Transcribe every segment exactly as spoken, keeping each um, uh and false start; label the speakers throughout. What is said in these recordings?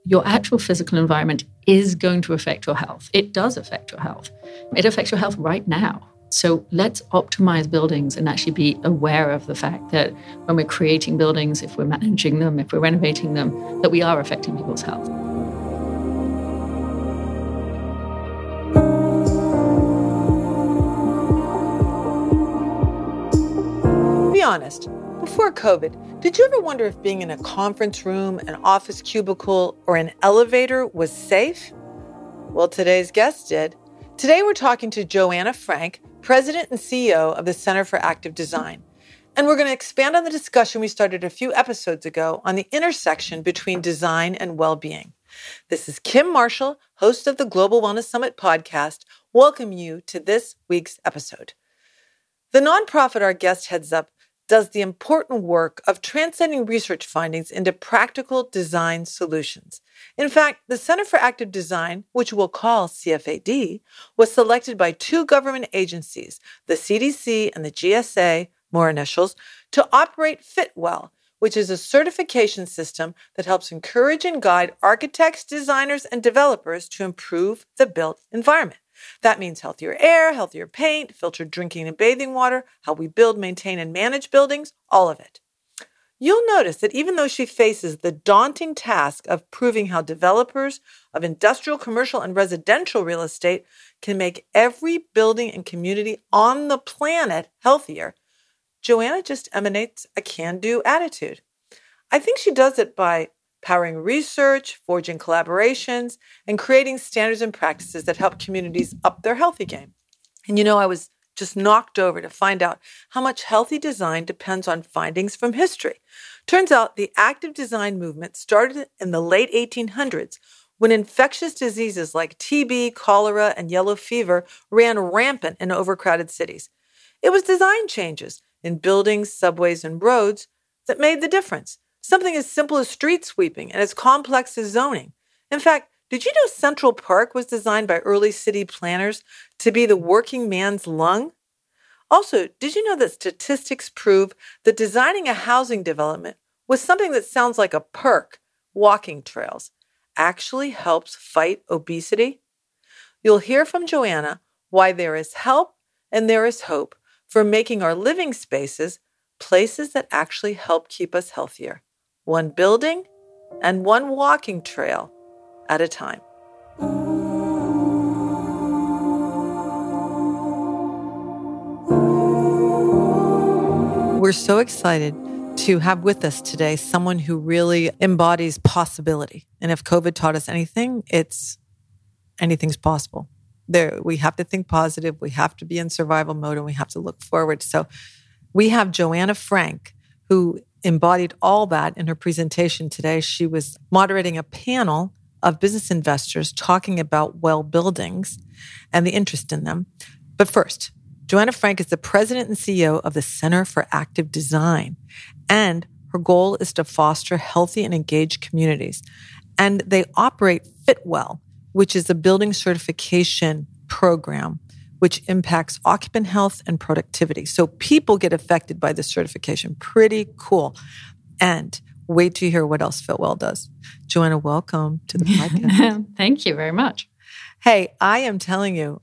Speaker 1: your actual physical environment is going to affect your health. It does affect your health. It affects your health right now. So let's optimize buildings and actually be aware of the fact that when we're creating buildings, if we're managing them, if we're renovating them, that we are affecting people's health.
Speaker 2: Be honest, before COVID, did you ever wonder if being in a conference room, an office cubicle, or an elevator was safe? Well, today's guest did. Today we're talking to Joanna Frank, President and C E O of the Center for Active Design. And we're going to expand on the discussion we started a few episodes ago on the intersection between design and well-being. This is Kim Marshall, host of the Global Wellness Summit podcast, welcome you to this week's episode. The nonprofit our guest heads up does the important work of translating research findings into practical design solutions. In fact, the Center for Active Design, which we'll call C F A D, was selected by two government agencies, the C D C and the G S A, more initials, to operate Fitwell, which is a certification system that helps encourage and guide architects, designers, and developers to improve the built environment. That means healthier air, healthier paint, filtered drinking and bathing water, how we build, maintain, and manage buildings, all of it. You'll notice that even though she faces the daunting task of proving how developers of industrial, commercial, and residential real estate can make every building and community on the planet healthier, Joanna just emanates a can-do attitude. I think she does it by powering research, forging collaborations, and creating standards and practices that help communities up their healthy game. And you know, I was just knocked over to find out how much healthy design depends on findings from history. Turns out the active design movement started in the late eighteen hundreds when infectious diseases like T B, cholera, and yellow fever ran rampant in overcrowded cities. It was design changes in buildings, subways, and roads that made the difference. Something as simple as street sweeping and as complex as zoning. In fact, did you know Central Park was designed by early city planners to be the working man's lung? Also, did you know that statistics prove that designing a housing development with something that sounds like a perk, walking trails, actually helps fight obesity? You'll hear from Joanna why there is help and there is hope for making our living spaces places that actually help keep us healthier. One building and one walking trail at a time. We're so excited to have with us today someone who really embodies possibility. And if COVID taught us anything, it's anything's possible. There, we have to think positive, we have to be in survival mode, and we have to look forward. So we have Joanna Frank, who embodied all that in her presentation today. She was moderating a panel of business investors talking about well buildings and the interest in them. But first, Joanna Frank is the president and C E O of the Center for Active Design, and her goal is to foster healthy and engaged communities. And they operate Fitwell, which is a building certification program which impacts occupant health and productivity. So people get affected by this certification. Pretty cool. And wait to hear what else Fitwell does. Joanna, welcome to the podcast.
Speaker 1: Thank you very much.
Speaker 2: Hey, I am telling you,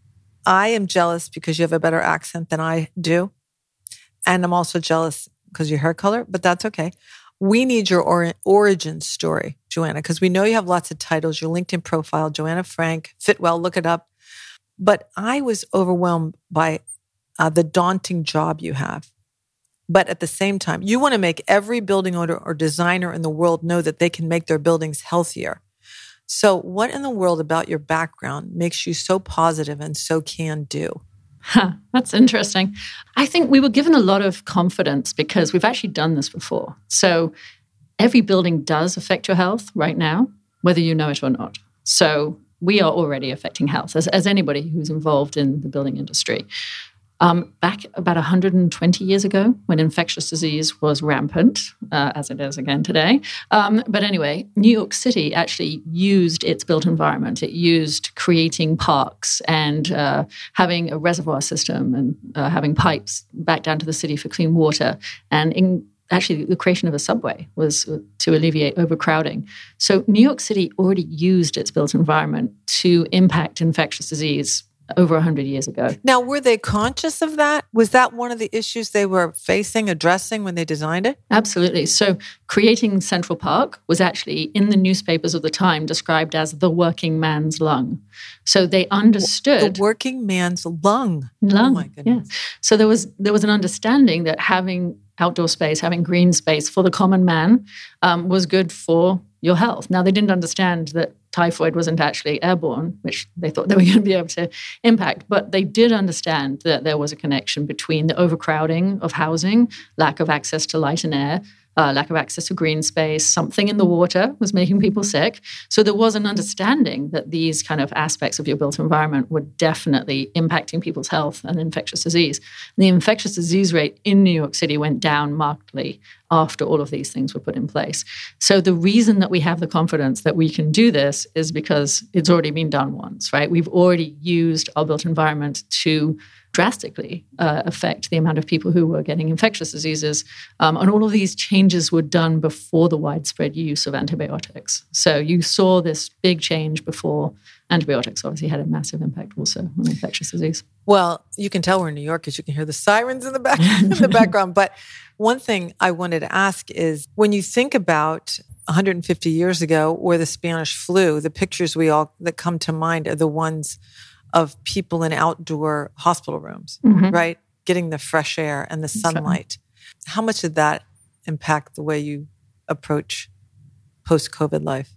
Speaker 2: I am jealous because you have a better accent than I do. And I'm also jealous because of your hair color, but that's okay. We need your or- origin story, Joanna, because we know you have lots of titles. Your LinkedIn profile, Joanna Frank, Fitwell, look it up. But I was overwhelmed by uh, the daunting job you have. But at the same time, you want to make every building owner or designer in the world know that they can make their buildings healthier. So what in the world about your background makes you so positive and so can-do?
Speaker 1: Huh, that's interesting. I think we were given a lot of confidence because we've actually done this before. So every building does affect your health right now, whether you know it or not. So we are already affecting health, as, as anybody who's involved in the building industry. Um, back about one hundred twenty years ago, when infectious disease was rampant, uh, as it is again today. Um, but anyway, New York City actually used its built environment. It used creating parks and uh, having a reservoir system and uh, having pipes back down to the city for clean water and in actually the creation of a subway was to alleviate overcrowding. So New York City already used its built environment to impact infectious disease over one hundred years ago.
Speaker 2: Now, were they conscious of that? Was that one of the issues they were facing, addressing when they designed it?
Speaker 1: Absolutely. So creating Central Park was actually in the newspapers of the time described as the working man's lung. So they understood...
Speaker 2: The working man's lung.
Speaker 1: Lung,
Speaker 2: oh my goodness.
Speaker 1: Yeah. So there was, there was an understanding that having outdoor space, having green space for the common man um, was good for your health. Now, they didn't understand that typhoid wasn't actually airborne, which they thought they were going to be able to impact. But they did understand that there was a connection between the overcrowding of housing, lack of access to light and air, uh, lack of access to green space, something in the water was making people sick. So there was an understanding that these kind of aspects of your built environment were definitely impacting people's health and infectious disease. And the infectious disease rate in New York City went down markedly after all of these things were put in place. So the reason that we have the confidence that we can do this is because it's already been done once, right? We've already used our built environment to drastically uh, affect the amount of people who were getting infectious diseases. Um, and all of these changes were done before the widespread use of antibiotics. So you saw this big change before antibiotics obviously had a massive impact also on infectious disease.
Speaker 2: Well, you can tell we're in New York because you can hear the sirens in the back in the background. But one thing I wanted to ask is when you think about one hundred fifty years ago or the Spanish flu, the pictures we all that come to mind are the ones of people in outdoor hospital rooms, mm-hmm. right? Getting the fresh air and the sunlight. Exactly. How much did that impact the way you approach post-COVID life?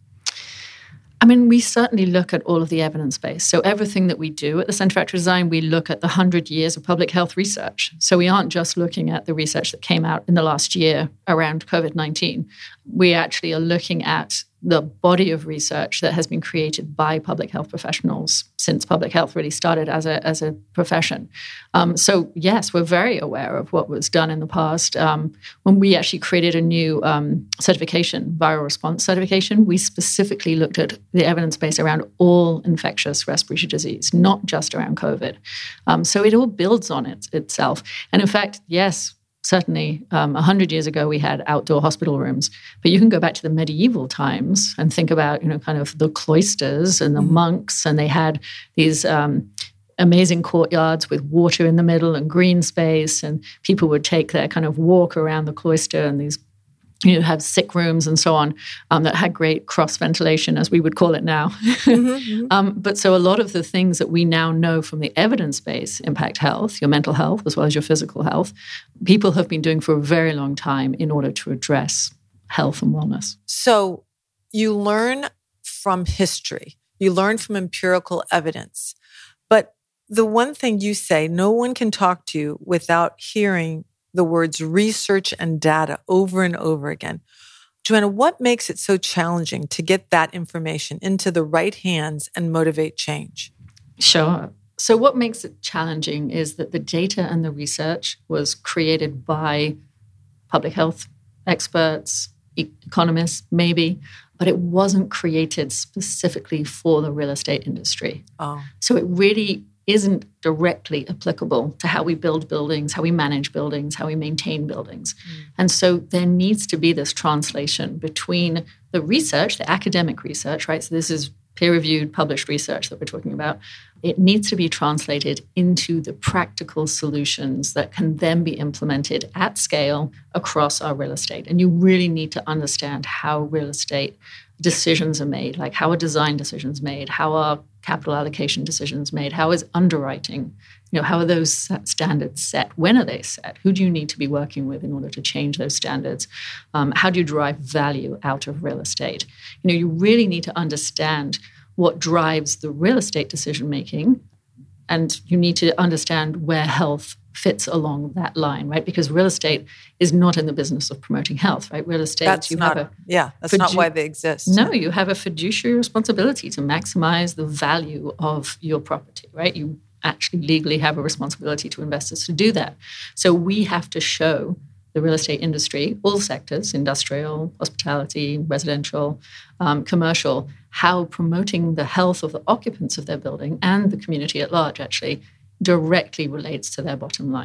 Speaker 1: I mean, we certainly look at all of the evidence base. So everything that we do at the Center for Active Design, we look at the one hundred years of public health research. So we aren't just looking at the research that came out in the last year around COVID nineteen. We actually are looking at the body of research that has been created by public health professionals since public health really started as a as a profession. Um, so yes, we're very aware of what was done in the past. Um, when we actually created a new um, certification, viral response certification, we specifically looked at the evidence base around all infectious respiratory disease, not just around COVID. Um, so it all builds on it itself. And in fact, yes, certainly, um, one hundred years ago, we had outdoor hospital rooms. But you can go back to the medieval times and think about, you know, kind of the cloisters and the mm-hmm. monks. And they had these um, amazing courtyards with water in the middle and green space. And people would take their kind of walk around the cloister and these, you know, have sick rooms and so on um, that had great cross ventilation, as we would call it now. Mm-hmm, mm-hmm. um, but so a lot of the things that we now know from the evidence base impact health, your mental health, as well as your physical health, people have been doing for a very long time in order to address health and wellness.
Speaker 2: So you learn from history, you learn from empirical evidence. But the one thing you say, no one can talk to you without hearing the words research and data over and over again. Joanna, what makes it so challenging to get that information into the right hands and motivate change?
Speaker 1: Sure. So what makes it challenging is that the data and the research was created by public health experts, economists, maybe, but it wasn't created specifically for the real estate industry.
Speaker 2: Oh.
Speaker 1: So it really isn't directly applicable to how we build buildings, how we manage buildings, how we maintain buildings. Mm. And so there needs to be this translation between the research, the academic research, right? So this is peer-reviewed, published research that we're talking about. It needs to be translated into the practical solutions that can then be implemented at scale across our real estate. And you really need to understand how real estate decisions are made, like how are design decisions made, how are capital allocation decisions made, how is underwriting, you know, how are those standards set, when are they set, who do you need to be working with in order to change those standards, um, how do you derive value out of real estate? You know, you really need to understand what drives the real estate decision making, and you need to understand where health fits along that line, right? Because real estate is not in the business of promoting health, right? Real estate,
Speaker 2: that's
Speaker 1: you
Speaker 2: not,
Speaker 1: have a
Speaker 2: yeah, that's fidu- not why they exist.
Speaker 1: No, you have a fiduciary responsibility to maximize the value of your property, right? You actually legally have a responsibility to investors to do that. So we have to show the real estate industry, all sectors, industrial, hospitality, residential, um, commercial, how promoting the health of the occupants of their building and the community at large actually directly relates to their bottom line.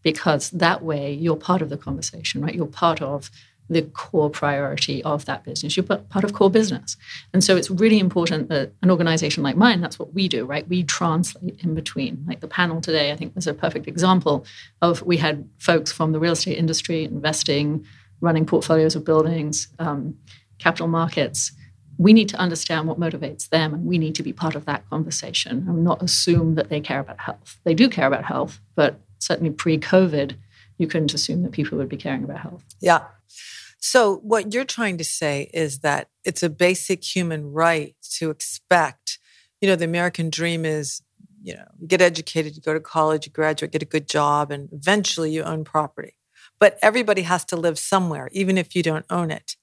Speaker 1: because that way you're part of the conversation, right? You're part of the core priority of that business. You're part of core business. And so it's really important that an organization like mine, that's what we do, right? We translate in between. Like the panel today, I think was a perfect example of, we had folks from the real estate industry, investing, running portfolios of buildings, um, capital markets. We need to understand what motivates them, and we need to be part of that conversation and not assume that they care about health. They do care about health, but certainly pre-COVID, you couldn't assume that people would be caring about health.
Speaker 2: Yeah. So what you're trying to say is that it's a basic human right to expect, you know, the American dream is, you know, you get educated, you go to college, you graduate, get a good job, and eventually you own property. But everybody has to live somewhere, even if you don't own it.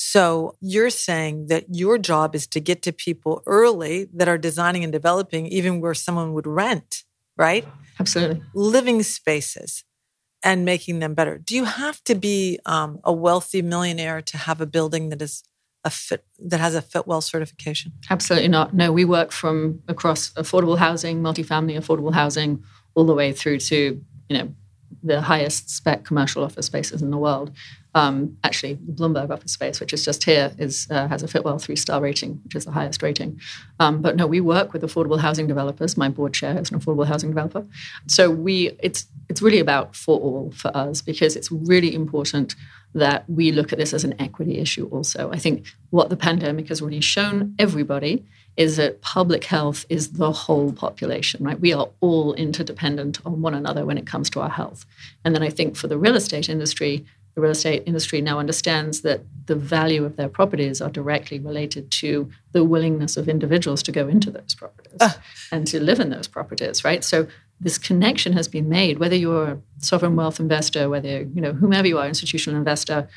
Speaker 2: So you're saying that your job is to get to people early that are designing and developing, even where someone would rent, right?
Speaker 1: Absolutely.
Speaker 2: Living spaces and making them better. Do you have to be um, a wealthy millionaire to have a building that is a fit, that has a Fitwel certification?
Speaker 1: Absolutely not. No, we work from across affordable housing, multifamily affordable housing, all the way through to, you know, the highest spec commercial office spaces in the world. Um, actually, the Bloomberg office space, which is just here, is uh, has a Fitwel three-star rating, which is the highest rating. Um, but no, we work with affordable housing developers. My board chair is an affordable housing developer. So we, it's it's really about for all for us, because it's really important that we look at this as an equity issue also. I think what the pandemic has really shown everybody is that public health is the whole population, right? We are all interdependent on one another when it comes to our health. And then I think for the real estate industry, the real estate industry now understands that the value of their properties are directly related to the willingness of individuals to go into those properties uh. and to live in those properties, right? So this connection has been made, whether you're a sovereign wealth investor, whether, you know, whomever you are, institutional investor.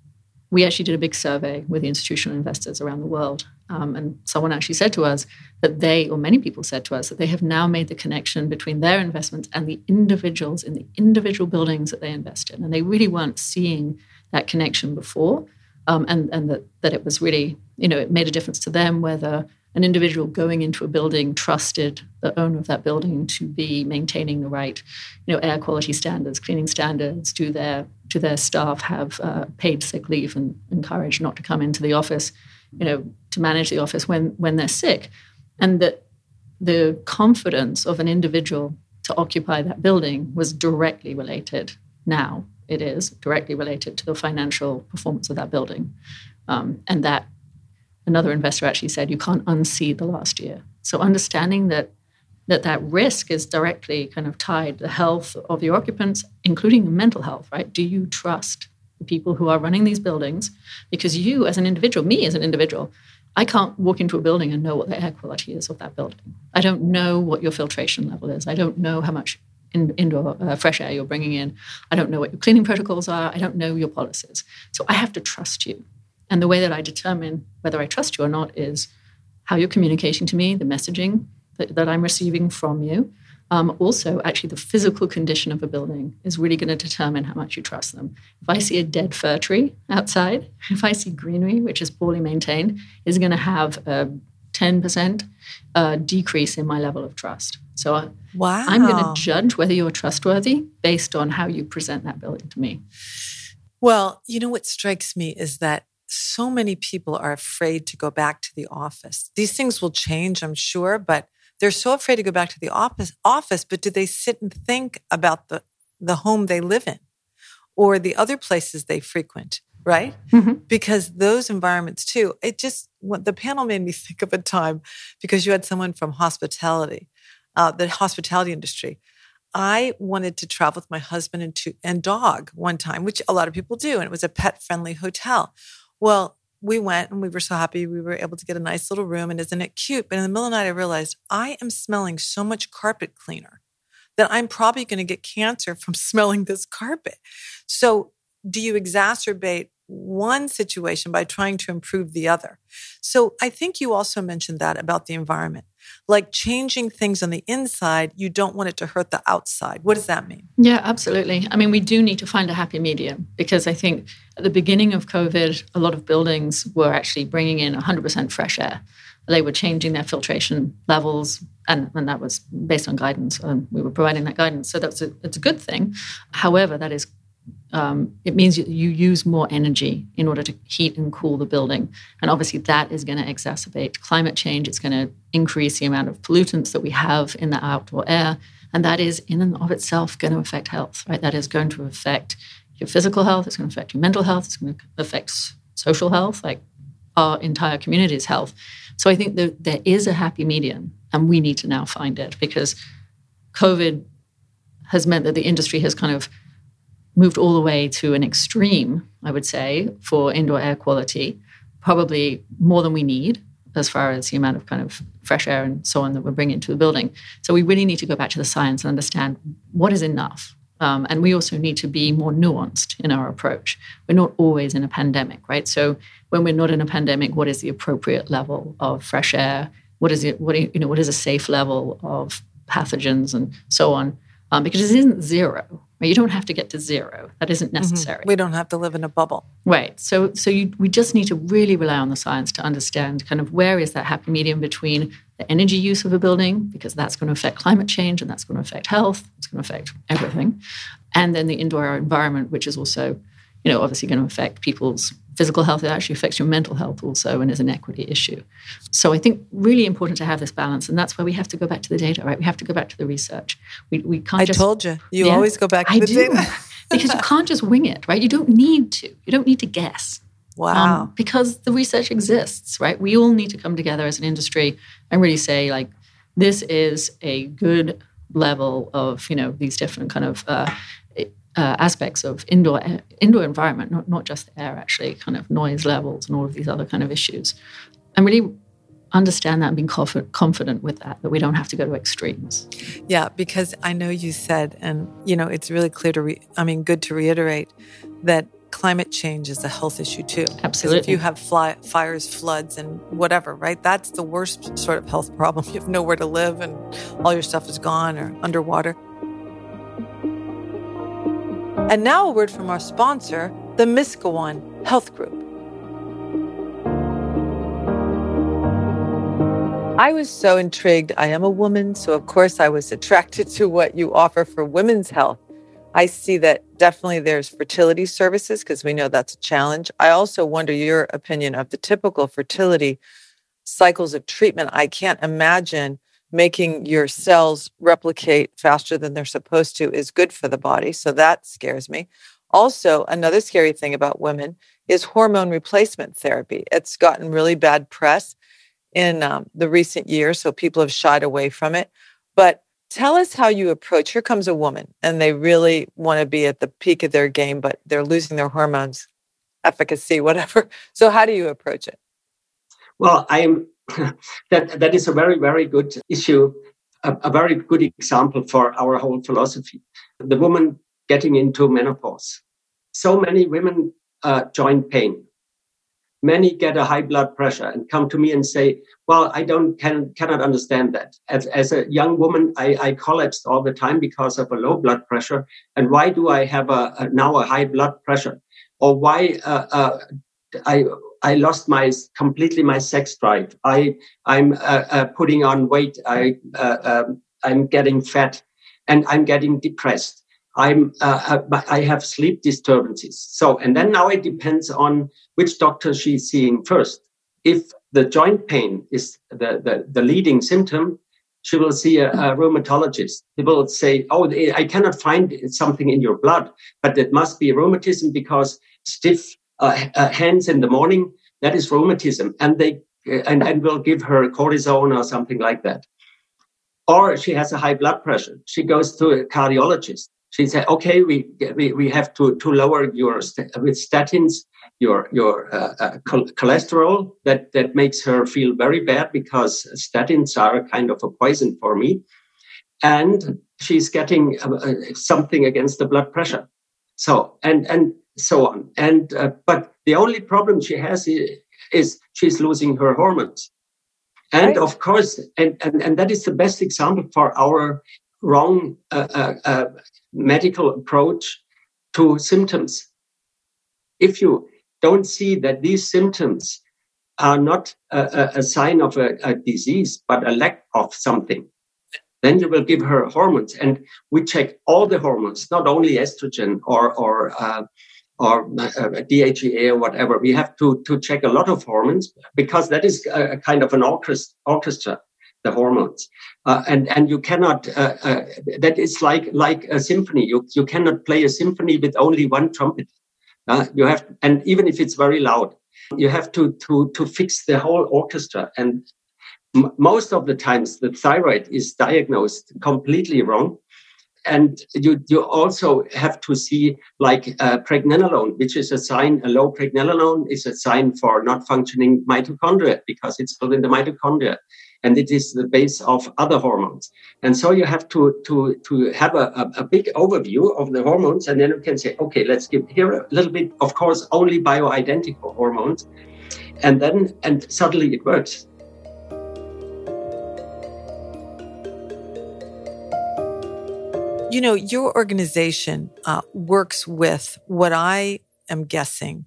Speaker 1: We actually did a big survey with the institutional investors around the world. Um, and someone actually said to us that they, or many people said to us, that they have now made the connection between their investments and the individuals in the individual buildings that they invest in. And they really weren't seeing that connection before. Um, and and that, that it was really, you know, it made a difference to them whether an individual going into a building trusted the owner of that building to be maintaining the right, you know, air quality standards, cleaning standards, do their do their staff have uh, paid sick leave and encouraged not to come into the office, you know, to manage the office when when they're sick, and that the confidence of an individual to occupy that building was directly related. Now it is directly related to the financial performance of that building, um, and that. Another investor actually said you can't unsee the last year. So understanding that that that risk is directly kind of tied to the health of your occupants, including mental health, right? Do you trust the people who are running these buildings? Because you as an individual, me as an individual, I can't walk into a building and know what the air quality is of that building. I don't know what your filtration level is. I don't know how much in, indoor uh, fresh air you're bringing in. I don't know what your cleaning protocols are. I don't know your policies. So I have to trust you. And the way that I determine whether I trust you or not is how you're communicating to me, the messaging that, that I'm receiving from you. Um, also, actually, the physical condition of a building is really going to determine how much you trust them. If I see a dead fir tree outside, if I see greenery, which is poorly maintained, is going to have a ten percent uh, decrease in my level of trust. So uh,
Speaker 2: wow.
Speaker 1: I'm going to judge whether you're trustworthy based on how you present that building to me.
Speaker 2: Well, you know what strikes me is that so many people are afraid to go back to the office. These things will change, I'm sure, but they're so afraid to go back to the office, office, but do they sit and think about the, the home they live in or the other places they frequent, right?
Speaker 1: Mm-hmm.
Speaker 2: Because those environments too, it just, what the panel made me think of a time because you had someone from hospitality, uh, the hospitality industry. I wanted to travel with my husband and, to, and dog one time, which a lot of people do, and it was a pet-friendly hotel. Well, we went and we were so happy we were able to get a nice little room, and isn't it cute? But in the middle of the night, I realized I am smelling so much carpet cleaner that I'm probably going to get cancer from smelling this carpet. So do you exacerbate one situation by trying to improve the other? So I think you also mentioned that about the environment. like changing things on the inside, you don't want it to hurt the outside. What does that mean?
Speaker 1: Yeah, absolutely. I mean, we do need to find a happy medium because I think at the beginning of COVID, a lot of buildings were actually bringing in one hundred percent fresh air. They were changing their filtration levels, and, and that was based on guidance. And we were providing that guidance. So that's a, it's a good thing. However, that is Um, it means you, you use more energy in order to heat and cool the building. And obviously that is going to exacerbate climate change. It's going to increase the amount of pollutants that we have in the outdoor air. And that is in and of itself going to affect health, right? That is going to affect your physical health. It's going to affect your mental health. It's going to affect social health, like our entire community's health. So I think that there is a happy medium, and we need to now find it, because COVID has meant that the industry has kind of moved all the way to an extreme, I would say, for indoor air quality, probably more than we need as far as the amount of kind of fresh air and so on that we're bringing to the building. So we really need to go back to the science and understand what is enough. Um, and we also need to be more nuanced in our approach. We're not always in a pandemic, right? So when we're not in a pandemic, what is the appropriate level of fresh air? What is it? What you know? What is a safe level of pathogens and so on? Um, because it isn't zero. Right? You don't have to get to zero. That isn't necessary.
Speaker 2: Mm-hmm. We don't have to live in a bubble.
Speaker 1: Right. So so you, we just need to really rely on the science to understand kind of where is that happy medium between the energy use of a building, because that's going to affect climate change and that's going to affect health. It's going to affect everything. And then the indoor environment, which is also, you know, obviously going to affect people's physical health. It actually affects your mental health also, and is an equity issue. So I think really important to have this balance, and that's where we have to go back to the data, right? We have to go back to the research. We we can't
Speaker 2: I
Speaker 1: just...
Speaker 2: I told you. You
Speaker 1: yeah,
Speaker 2: always go back to
Speaker 1: I
Speaker 2: the
Speaker 1: do.
Speaker 2: data.
Speaker 1: Because you can't just wing it, right? You don't need to. You don't need to guess.
Speaker 2: Wow.
Speaker 1: Um, because the research exists, right? We all need to come together as an industry and really say, like, this is a good level of, you know, these different kind of uh, uh, aspects of indoor indoor environment, not, not just the air, actually, kind of noise levels and all of these other kind of issues. And really understand that and being conf- confident with that, that we don't have to go to extremes.
Speaker 2: Yeah, because I know you said, and, you know, it's really clear to, re- I mean, good to reiterate that climate change is a health issue too.
Speaker 1: Absolutely.
Speaker 2: If you have fly, fires, floods, and whatever, right? That's the worst sort of health problem. You have nowhere to live and all your stuff is gone or underwater. And now a word from our sponsor, the Miskowon Health Group. I was so intrigued. I am a woman, so of course I was attracted to what you offer for women's health. I see that definitely there's fertility services, because we know that's a challenge. I also wonder your opinion of the typical fertility cycles of treatment. I can't imagine making your cells replicate faster than they're supposed to is good for the body. So that scares me. Also, another scary thing about women is hormone replacement therapy. It's gotten really bad press in um, the recent years, so people have shied away from it. But tell us how you approach. Here comes a woman, and they really want to be at the peak of their game, but they're losing their hormones, efficacy, whatever. So how do you approach it?
Speaker 3: Well, I am that that is a very, very good issue, a, a very good example for our whole philosophy. The woman getting into menopause. So many women uh, joint pain. Many get a high blood pressure and come to me and say, well, I don't can, cannot understand that. As, as a young woman, I, I collapsed all the time because of a low blood pressure. And why do I have a, a now a high blood pressure? Or why uh, uh, I I lost my completely my sex drive. I I'm uh, uh, putting on weight. I uh, um, I'm getting fat, and I'm getting depressed. I'm uh, I have sleep disturbances. So, and then now it depends on which doctor she's seeing first. If the joint pain is the, the, the leading symptom, she will see a, a rheumatologist. He will say, oh, I cannot find something in your blood, but it must be rheumatism because stiff uh, uh, hands in the morning, that is rheumatism. And they and, and will give her cortisone or something like that. Or she has a high blood pressure. She goes to a cardiologist. She said, okay, we we, we have to, to lower your, with statins, your your uh, uh, cholesterol. That, that makes her feel very bad because statins are a kind of a poison for me. And she's getting uh, something against the blood pressure. So, and, and so on. And, uh, but the only problem she has is, is she's losing her hormones. And
Speaker 2: right.
Speaker 3: of course, and, and, and that is the best example for our wrong uh, uh, uh, medical approach to symptoms. If you don't see that these symptoms are not a, a sign of a, a disease, but a lack of something, then you will give her hormones. And we check all the hormones, not only estrogen or or uh, or uh, D H E A or whatever. We have to to check a lot of hormones because that is a, a kind of an orchestra, orchestra the hormones. Uh, and and you cannot. Uh, uh, that is like like a symphony. You you cannot play a symphony with only one trumpet. Uh, you have, and even if it's very loud, you have to to to fix the whole orchestra. And m- most of the times, the thyroid is diagnosed completely wrong. And you you also have to see like uh, pregnenolone, which is a sign. A low pregnenolone is a sign for not functioning mitochondria because it's built in the mitochondria, and it is the base of other hormones. And so you have to to to have a, a, a big overview of the hormones, and then you can say, okay, let's give here a little bit. Of course, only bioidentical hormones, and then and suddenly it works.
Speaker 2: You know, your organization uh, works with what I am guessing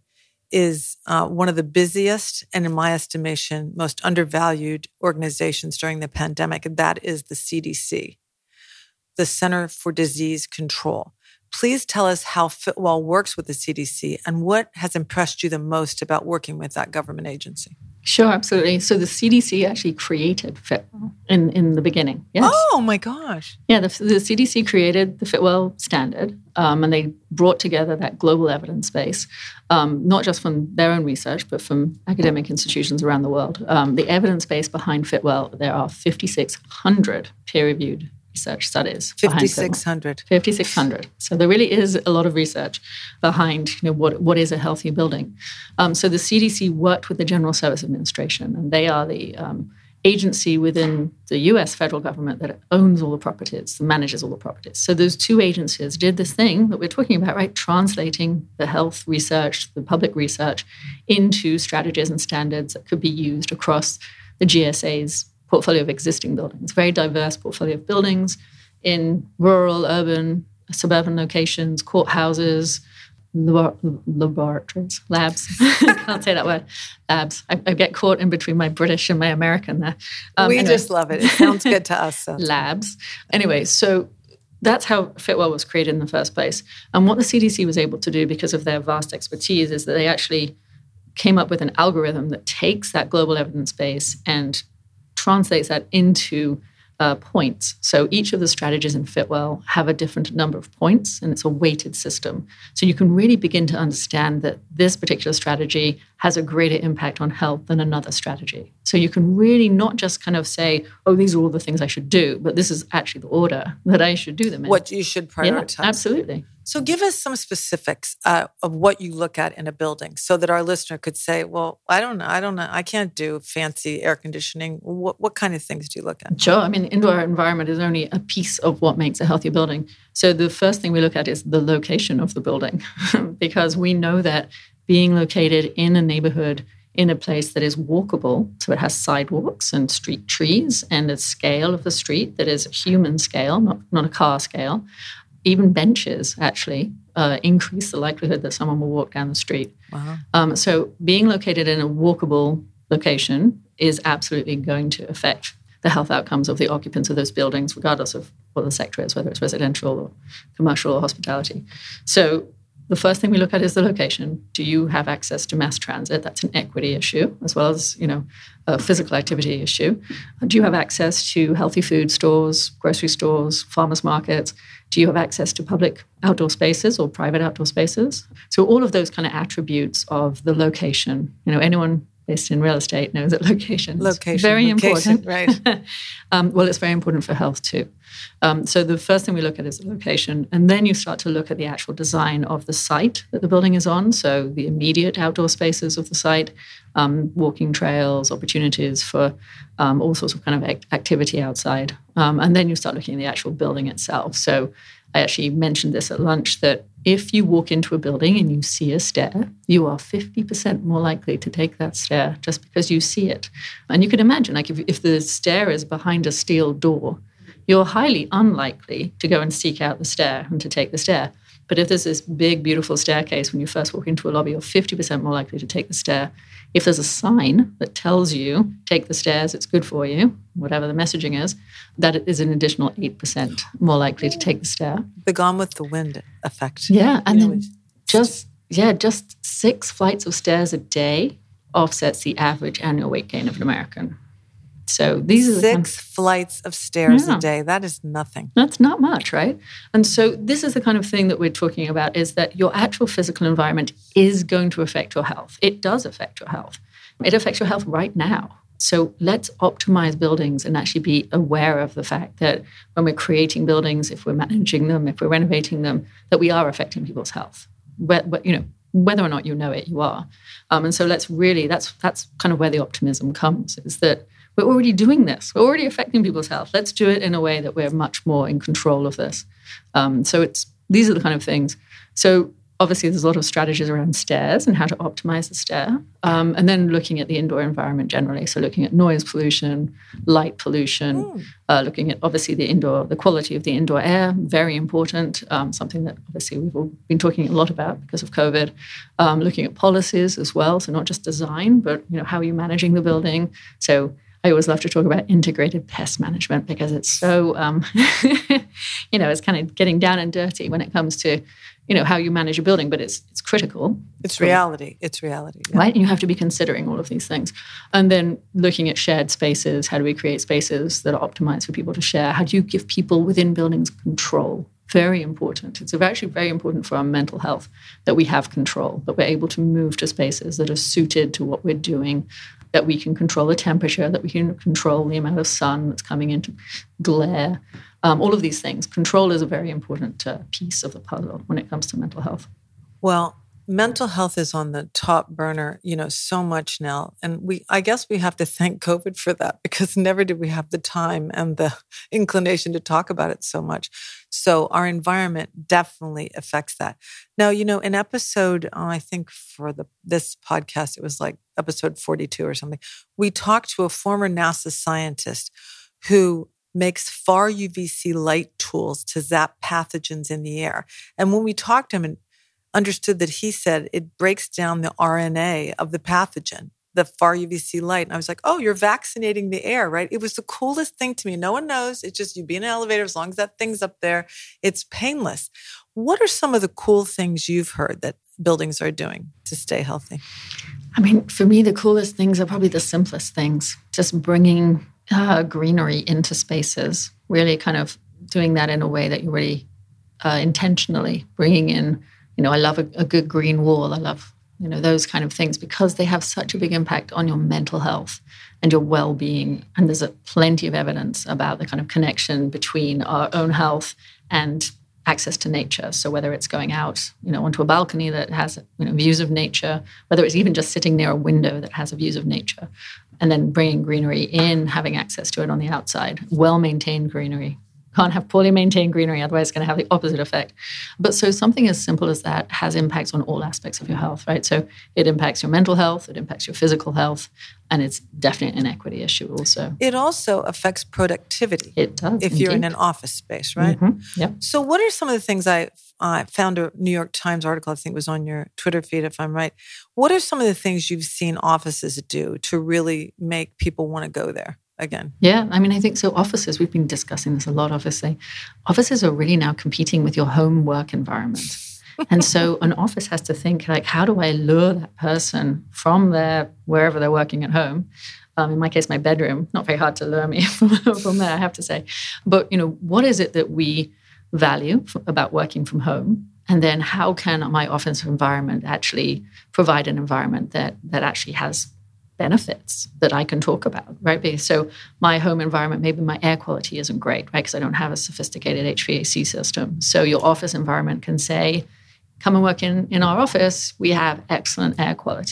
Speaker 2: is uh, one of the busiest and, in my estimation, most undervalued organizations during the pandemic, and that is the C D C, the Center for Disease Control. Please tell us how Fitwel works with the C D C and what has impressed you the most about working with that government agency.
Speaker 1: Sure, absolutely. So the C D C actually created Fitwel in, in the beginning. Yes.
Speaker 2: Oh, my gosh.
Speaker 1: Yeah, the, the C D C created the Fitwel standard, um, and they brought together that global evidence base, um, not just from their own research, but from academic institutions around the world. Um, the evidence base behind Fitwel, there are fifty-six hundred peer-reviewed research studies.
Speaker 2: fifty-six hundred.
Speaker 1: fifty-six hundred. So there really is a lot of research behind, you know, what, what is a healthy building. Um, so the C D C worked with the General Services Administration, and they are the um, agency within the U S federal government that owns all the properties, that manages all the properties. So those two agencies did this thing that we're talking about, right? Translating the health research, the public research, into strategies and standards that could be used across the G S A's portfolio of existing buildings, very diverse portfolio of buildings in rural, urban, suburban locations, courthouses, lab- laboratories, labs. I can't say that word. Labs. I, I get caught in between my British and my American there.
Speaker 2: Um, we anyway. just love it. It sounds good to us. So.
Speaker 1: Labs. Anyway, so that's how Fitwel was created in the first place. And what the C D C was able to do because of their vast expertise is that they actually came up with an algorithm that takes that global evidence base and translates that into uh, points. So each of the strategies in Fitwel have a different number of points, and it's a weighted system. So you can really begin to understand that this particular strategy has a greater impact on health than another strategy. So you can really not just kind of say, oh, these are all the things I should do, but this is actually the order that I should do them in.
Speaker 2: What you should prioritize.
Speaker 1: Yeah, absolutely.
Speaker 2: So give us some specifics uh, of what you look at in a building so that our listener could say, well, I don't know, I don't know, I can't do fancy air conditioning. What, what kind of things do you look at?
Speaker 1: Sure. I mean, indoor environment is only a piece of what makes a healthy building. So the first thing we look at is the location of the building because we know that being located in a neighborhood, in a place that is walkable, so it has sidewalks and street trees and a scale of the street that is a human scale, not, not a car scale. Even benches actually uh, increase the likelihood that someone will walk down the street.
Speaker 2: Wow.
Speaker 1: Um, so being located in a walkable location is absolutely going to affect the health outcomes of the occupants of those buildings, regardless of what the sector is, whether it's residential or commercial or hospitality. So the first thing we look at is the location. Do you have access to mass transit? That's an equity issue, as well as, you know, a physical activity issue. Do you have access to healthy food stores, grocery stores, farmers markets? Do you have access to public outdoor spaces or private outdoor spaces? So all of those kind of attributes of the location. You know, anyone based in real estate knows that location is
Speaker 2: location,
Speaker 1: very
Speaker 2: location,
Speaker 1: important.
Speaker 2: Right.
Speaker 1: um, well, it's very important for health too. Um, so the first thing we look at is the location, and then you start to look at the actual design of the site that the building is on. So the immediate outdoor spaces of the site, um, walking trails, opportunities for um, all sorts of kind of act- activity outside. Um, and then you start looking at the actual building itself. So I actually mentioned this at lunch, that if you walk into a building and you see a stair, you are fifty percent more likely to take that stair just because you see it. And you can imagine, like if, if the stair is behind a steel door, you're highly unlikely to go and seek out the stair and to take the stair. But if there's this big, beautiful staircase when you first walk into a lobby, you're fifty percent more likely to take the stair. If there's a sign that tells you, take the stairs, it's good for you, whatever the messaging is, that is an additional eight percent more likely to take the stair.
Speaker 2: The Gone with the Wind effect.
Speaker 1: Yeah, and
Speaker 2: You know,
Speaker 1: then just, yeah, just six flights of stairs a day offsets the average annual weight gain of an American. So these are the
Speaker 2: Six
Speaker 1: kind of,
Speaker 2: flights of stairs
Speaker 1: Yeah.
Speaker 2: a day. That is nothing.
Speaker 1: That's not much, right? And so this is the kind of thing that we're talking about, is that your actual physical environment is going to affect your health. It does affect your health. It affects your health right now. So let's optimize buildings and actually be aware of the fact that when we're creating buildings, if we're managing them, if we're renovating them, that we are affecting people's health. But, but you know, whether or not you know it, you are. Um, and so let's really, that's that's kind of where the optimism comes, is that we're already doing this. We're already affecting people's health. Let's do it in a way that we're much more in control of this. Um, so it's these are the kind of things. So obviously there's a lot of strategies around stairs and how to optimize the stair. Um, and then looking at the indoor environment generally. So looking at noise pollution, light pollution, mm. uh, looking at obviously the indoor, the quality of the indoor air, very important. Um, something that obviously we've all been talking a lot about because of COVID. Um, looking at policies as well. So not just design, but you know, how are you managing the building? So I always love to talk about integrated pest management because it's so, um, you know, it's kind of getting down and dirty when it comes to, you know, how you manage a building, but it's it's critical.
Speaker 2: It's reality. It's reality.
Speaker 1: Yeah. Right? And you have to be considering all of these things. And then looking at shared spaces. How do we create spaces that are optimized for people to share? How do you give people within buildings control? Very important. It's actually very important for our mental health that we have control, that we're able to move to spaces that are suited to what we're doing, that we can control the temperature, that we can control the amount of sun that's coming into glare. Um, all of these things. Control is a very important uh, piece of the puzzle when it comes to mental health.
Speaker 2: Well, mental health is on the top burner, you know, so much now. And we, I guess we have to thank COVID for that, because never did we have the time and the inclination to talk about it so much. So our environment definitely affects that. Now, you know, an episode, uh, I think for the this podcast, it was like episode forty-two or something, we talked to a former NASA scientist who makes far U V C light tools to zap pathogens in the air. And when we talked to him and understood that, he said it breaks down the R N A of the pathogen, the far U V C light. And I was like, oh, you're vaccinating the air, right? It was the coolest thing to me. No one knows. It's just you be in an elevator, as long as that thing's up there, it's painless. What are some of the cool things you've heard that buildings are doing to stay healthy?
Speaker 1: I mean, for me, the coolest things are probably the simplest things. Just bringing uh, greenery into spaces, really kind of doing that in a way that you're really uh, intentionally bringing in. You know, I love a, a good green wall. I love, you know, those kind of things, because they have such a big impact on your mental health and your well-being. And there's a plenty of evidence about the kind of connection between our own health and access to nature. So whether it's going out, you know, onto a balcony that has, you know, views of nature, whether it's even just sitting near a window that has views of nature, and then bringing greenery in, having access to it on the outside, well-maintained greenery. Can't have poorly maintained greenery, otherwise it's going to have the opposite effect. But so something as simple as that has impacts on all aspects of your health, right? So it impacts your mental health, it impacts your physical health, and it's definitely an equity issue also.
Speaker 2: It also affects productivity.
Speaker 1: It does.
Speaker 2: If
Speaker 1: indeed.
Speaker 2: you're in an office space, right?
Speaker 1: Mm-hmm. Yep.
Speaker 2: So what are some of the things I uh, found a New York Times article, I think it was on your Twitter feed, if I'm right. What are some of the things you've seen offices do to really make people want to go there again?
Speaker 1: Yeah, I mean, I think so. Offices, we've been discussing this a lot, obviously. Offices are really now competing with your home work environment. And so an office has to think, like, how do I lure that person from their, wherever they're working at home? Um, in my case, my bedroom, not very hard to lure me from, from there, I have to say. But, you know, what is it that we value about working from home? And then how can my office environment actually provide an environment that that actually has benefits that I can talk about, right? Because so my home environment, maybe my air quality isn't great, right? Because I don't have a sophisticated H V A C system. So your office environment can say, come and work in, in our office. We have excellent air quality.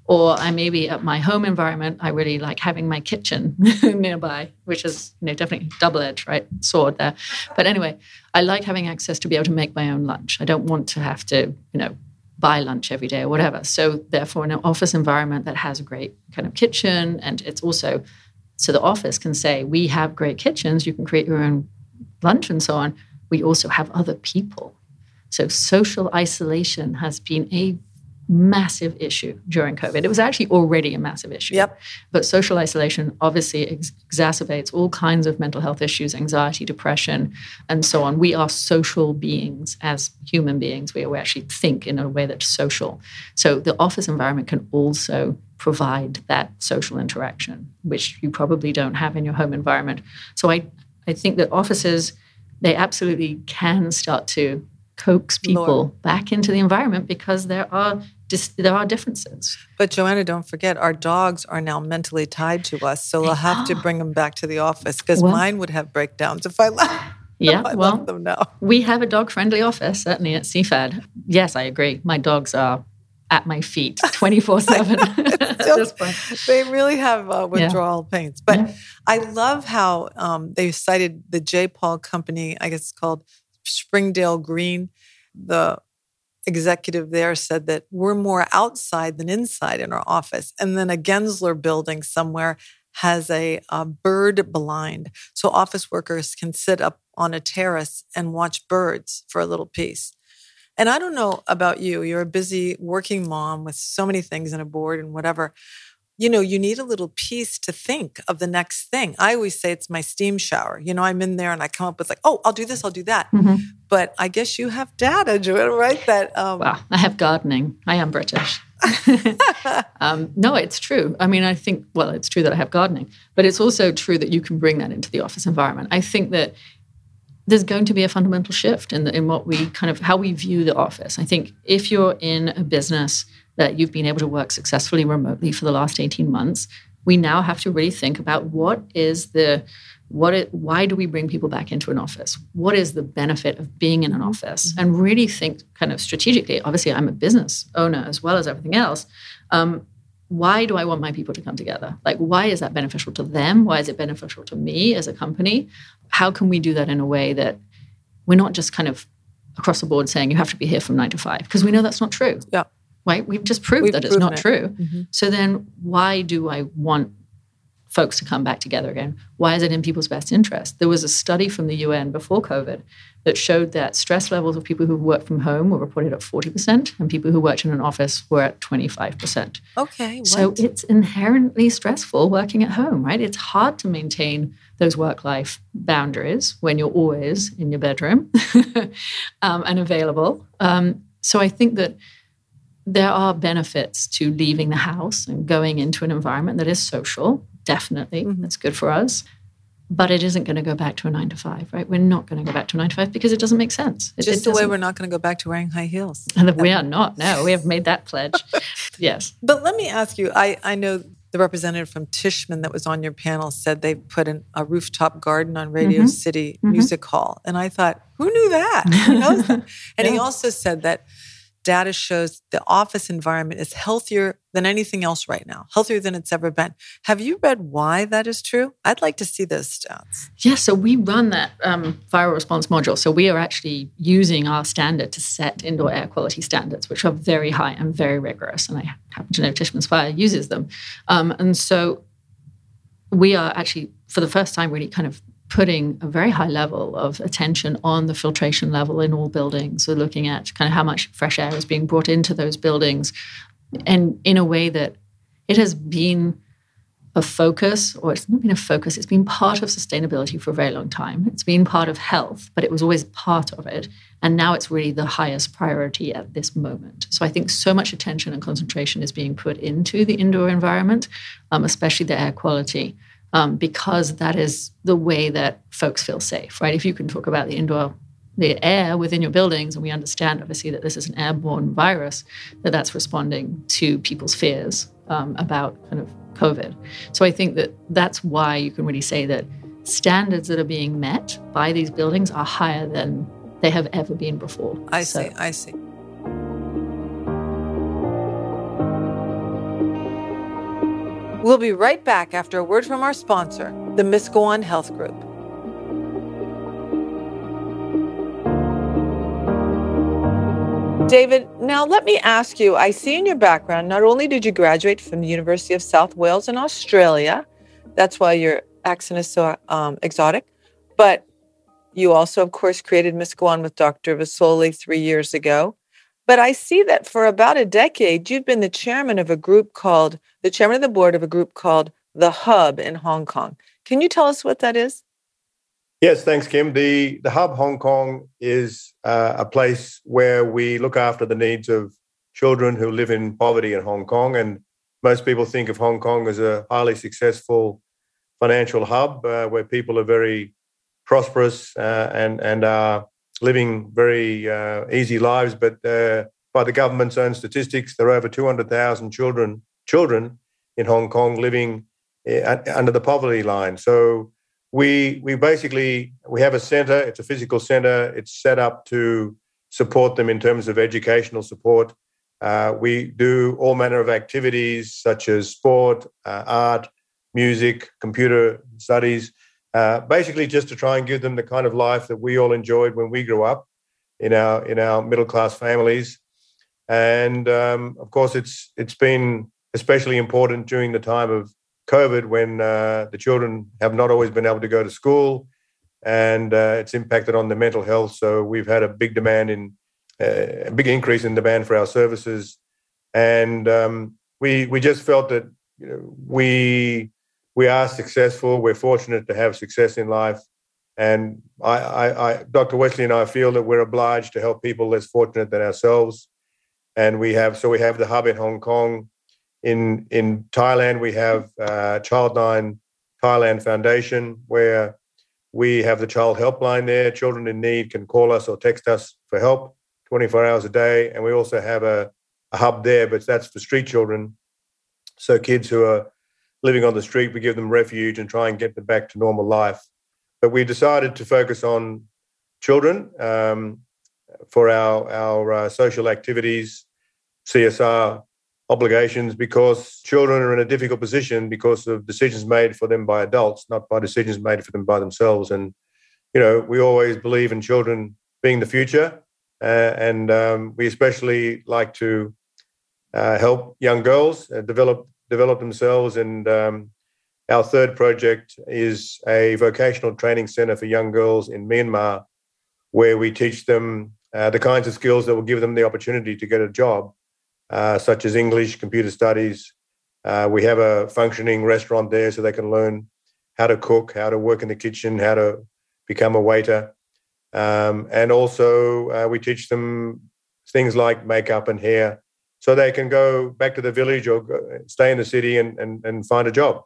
Speaker 1: Or I maybe at my home environment, I really like having my kitchen nearby, which is, you know, definitely double-edged, right? Sword there. But anyway, I like having access to be able to make my own lunch. I don't want to have to, you know, buy lunch every day or whatever. So therefore, in an office environment that has a great kind of kitchen, and it's also, so the office can say, we have great kitchens, you can create your own lunch and so on. We also have other people. So social isolation has been a massive issue during COVID. It was actually already a massive issue.
Speaker 2: Yep.
Speaker 1: But social isolation obviously ex- exacerbates all kinds of mental health issues, anxiety, depression, and so on. We are social beings as human beings. We, we actually think in a way that's social. So the office environment can also provide that social interaction, which you probably don't have in your home environment. So I, I think that offices, they absolutely can start to coax people
Speaker 2: Lord.
Speaker 1: back into the environment because there are dis- there are differences.
Speaker 2: But Joanna, don't forget, our dogs are now mentally tied to us, so we'll have to bring them back to the office because
Speaker 1: Well-
Speaker 2: mine would have breakdowns if I left.
Speaker 1: Yeah,
Speaker 2: I
Speaker 1: well,
Speaker 2: left them now.
Speaker 1: we have a dog-friendly office, certainly at C FAD. Yes, I agree. My dogs are at my feet twenty-four seven at this point.
Speaker 2: They really have uh, withdrawal pains. But
Speaker 1: Yeah.
Speaker 2: I love how um, they cited the J. Paul Company, I guess it's called Springdale Green. The executive there said that we're more outside than inside in our office. And then a Gensler building somewhere has a, a bird blind. So office workers can sit up on a terrace and watch birds for a little piece. And I don't know about you. You're a busy working mom with so many things on a board and whatever. You know, you need a little piece to think of the next thing. I always say it's my steam shower. You know, I'm in there and I come up with like, oh, I'll do this, I'll do that.
Speaker 1: Mm-hmm.
Speaker 2: But I guess you have data, Joanna, right? That um,
Speaker 1: Well, I have gardening. I am British. um, no, it's true. I mean, I think, well, it's true that I have gardening, but it's also true that you can bring that into the office environment. I think that there's going to be a fundamental shift in, the, in what we kind of, how we view the office. I think if you're in a business that you've been able to work successfully remotely for the last eighteen months, we now have to really think about what is the, what it, why do we bring people back into an office? What is the benefit of being in an office? Mm-hmm. And really think kind of strategically. Obviously, I'm a business owner as well as everything else. Um, why do I want my people to come together? Like, why is that beneficial to them? Why is it beneficial to me as a company? How can we do that in a way that we're not just kind of across the board saying you have to be here from nine to five? Because we know that's not true.
Speaker 2: Yeah.
Speaker 1: Right? We've just proved
Speaker 2: We've
Speaker 1: that it's not
Speaker 2: it.
Speaker 1: true.
Speaker 2: Mm-hmm.
Speaker 1: So then why do I want folks to come back together again? Why is it in people's best interest? There was a study from the U N before COVID that showed that stress levels of people who work from home were reported at forty percent and people who worked in an office were at twenty-five percent.
Speaker 2: Okay. What?
Speaker 1: So it's inherently stressful working at home, right? It's hard to maintain those work-life boundaries when you're always in your bedroom um, and available. Um, so I think that there are benefits to leaving the house and going into an environment that is social. Definitely. Mm-hmm. That's good for us. But it isn't going to go back to a nine to five, right? We're not going to go back to a nine to five because it doesn't make sense. It,
Speaker 2: Just
Speaker 1: it
Speaker 2: the way
Speaker 1: doesn't.
Speaker 2: we're not going to go back to wearing high heels.
Speaker 1: And we are not. No, we have made that pledge. Yes.
Speaker 2: But let me ask you, I, I know the representative from Tishman that was on your panel said they put an, a rooftop garden on Radio
Speaker 1: mm-hmm.
Speaker 2: City
Speaker 1: mm-hmm.
Speaker 2: Music Hall. And I thought, who knew that? Who knows that? And yeah. he also said that data shows the office environment is healthier than anything else right now, healthier than it's ever been. Have you read why that is true? I'd like to see those stats.
Speaker 1: Yeah, so we run that um, viral response module. So we are actually using our standard to set indoor air quality standards, which are very high and very rigorous. And I happen to know Tishman's Fire uses them. Um, and so we are actually, for the first time, really kind of putting a very high level of attention on the filtration level in all buildings. So looking at kind of how much fresh air is being brought into those buildings, and in a way that it has been a focus, or it's not been a focus, it's been part of sustainability for a very long time. It's been part of health, but it was always part of it. And now it's really the highest priority at this moment. So I think so much attention and concentration is being put into the indoor environment, um, especially the air quality. Um, because that is the way that folks feel safe, right? If you can talk about the indoor, the air within your buildings, and we understand, obviously, that this is an airborne virus, that that's responding to people's fears um, about kind of COVID. So I think that that's why you can really say that standards that are being met by these buildings are higher than they have ever been before.
Speaker 2: I
Speaker 1: so.
Speaker 2: see, I see. We'll be right back after a word from our sponsor, the Miscowan Health Group. David, now let me ask you, I see in your background, not only did you graduate from the University of South Wales in Australia, that's why your accent is so um, exotic, but you also, of course, created Miscowan with Doctor Vasoli three years ago. But I see that for about a decade, you've been the chairman of a group called, the chairman of the board of a group called The Hub in Hong Kong. Can you tell us what that is?
Speaker 4: Yes, thanks, Kim. The, the Hub Hong Kong is uh, a place where we look after the needs of children who live in poverty in Hong Kong. And most people think of Hong Kong as a highly successful financial hub uh, where people are very prosperous uh, and, and are living very uh, easy lives. But uh, by the government's own statistics, there are over two hundred thousand children children in Hong Kong living uh, under the poverty line. So we we basically, we have a centre. It's a physical centre. It's set up to support them in terms of educational support. Uh, we do all manner of activities such as sport, uh, art, music, computer studies, uh, basically just to try and give them the kind of life that we all enjoyed when we grew up in our in our middle class families. And um, of course, it's it's been especially important during the time of COVID when uh, the children have not always been able to go to school, and uh, it's impacted on their mental health. So we've had a big demand in uh, a big increase in demand for our services, and um, we we just felt that you know we we are successful. We're fortunate to have success in life, and I, I, I Doctor Wesley and I feel that we're obliged to help people less fortunate than ourselves. And we have so we have the hub in Hong Kong. In in Thailand, we have uh, Child Nine Thailand Foundation, where we have the child helpline there. Children in need can call us or text us for help twenty-four hours a day. And we also have a, a hub there, but that's for street children. So kids who are living on the street, we give them refuge and try and get them back to normal life. But we decided to focus on children um, for our, our uh, social activities, C S R obligations, because children are in a difficult position because of decisions made for them by adults, not by decisions made for them by themselves. And, you know, we always believe in children being the future. Uh, and um, we especially like to uh, help young girls uh, develop develop themselves. And um, our third project is a vocational training center for young girls in Myanmar, where we teach them uh, the kinds of skills that will give them the opportunity to get a job. Uh, such as English, computer studies. Uh, we have a functioning restaurant there so they can learn how to cook, how to work in the kitchen, how to become a waiter. Um, and also uh, we teach them things like makeup and hair so they can go back to the village or go, stay in the city and, and, and find a job.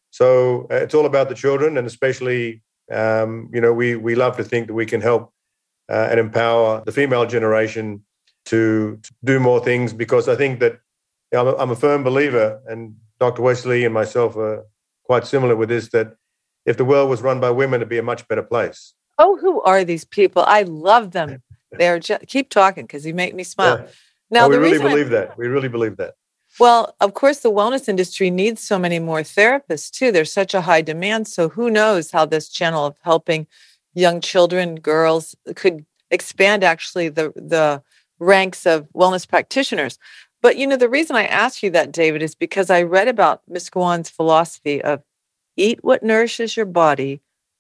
Speaker 4: So uh, it's all about the children, and especially, um, you know, we, we love to think that we can help uh, and empower the female generation To, to do more things, because I think that you know, I'm, a, I'm a firm believer, and Doctor Wesley and myself are quite similar with this, that if the world was run by women, it'd be a much better place.
Speaker 2: Oh, who are these people? I love them. They're just, keep talking because you make me smile.
Speaker 4: Yeah.
Speaker 2: Now,
Speaker 4: oh, we
Speaker 2: the
Speaker 4: really
Speaker 2: reason
Speaker 4: believe
Speaker 2: I,
Speaker 4: that. We really believe that.
Speaker 2: Well, of course, the wellness industry needs so many more therapists too. There's such a high demand. So who knows how this channel of helping young children, girls, could expand actually the the ranks of wellness practitioners. But, you know, the reason I asked you that, David, is because I read about Miscowan's philosophy of eat what nourishes your body,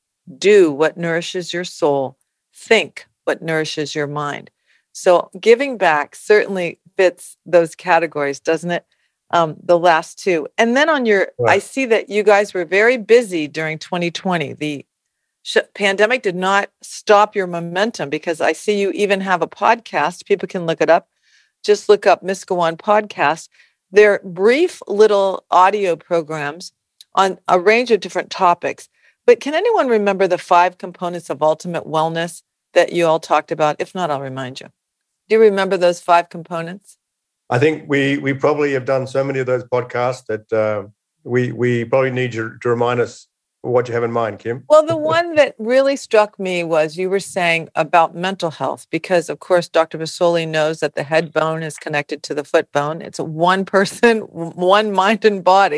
Speaker 2: do what nourishes your soul, think what nourishes your mind. So giving back certainly fits those categories, doesn't it? Um, the last two. And then on your, right. I see that you guys were very busy during twenty twenty. The pandemic did not stop your momentum, because I see you even have a podcast. People can look it up. Just look up Miscowan Podcast. They're brief little audio programs on a range of different topics. But can anyone remember the five components of ultimate wellness that you all talked about? If not, I'll remind you. Do you remember those five components?
Speaker 4: I think we we probably have done so many of those podcasts that uh, we we probably need you to remind us what you have in mind, Kim.
Speaker 2: Well, the one that really struck me was you were saying about mental health, because, of course, Doctor Vasoli knows that the head bone is connected to the foot bone. It's one person, one mind and body.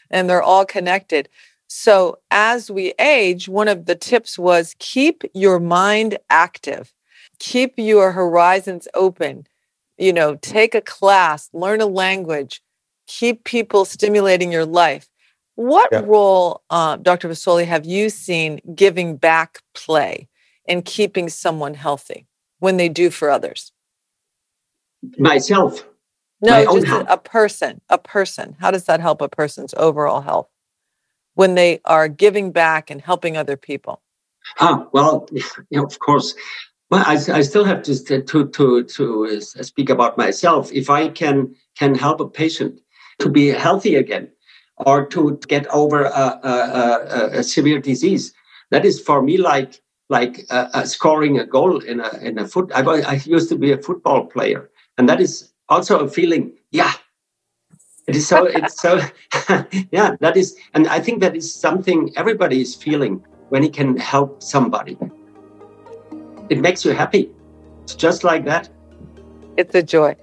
Speaker 2: and they're all connected. So as we age, one of the tips was keep your mind active, keep your horizons open, you know, take a class, learn a language, keep people stimulating your life. What yeah. role, uh, Doctor Vasoli, have you seen giving back play in keeping someone healthy when they do for others?
Speaker 3: Myself.
Speaker 2: No,
Speaker 3: my
Speaker 2: just a, a person, a person. How does that help a person's overall health when they are giving back and helping other people?
Speaker 3: Ah, well, yeah, of course. Well, I, I still have to to to to speak about myself. If I can can help a patient to be healthy again, or to get over a, a, a, a severe disease, that is for me like like uh, uh, scoring a goal in a in a foot. I, I used to be a football player, and that is also a feeling. Yeah, it is so. It's so. Yeah, that is, and I think that is something everybody is feeling when he can help somebody. It makes you happy. It's just like that.
Speaker 2: It's a joy.